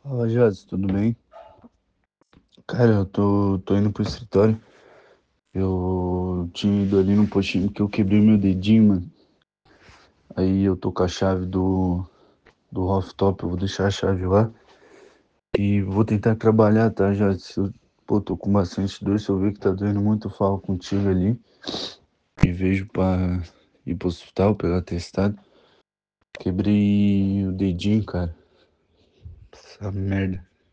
Fala, Jades, tudo bem? Cara, eu tô indo pro escritório. Eu tinha ido ali no postinho que eu quebrei meu dedinho, mano. Aí eu tô com a chave do rooftop, eu vou deixar a chave lá. E vou tentar trabalhar, tá, Jades? Pô, tô com bastante dor. Se eu ver que tá doendo muito, eu falo contigo ali. E vejo pra ir pro hospital, pegar atestado. Quebrei o dedinho, cara. Essa merda.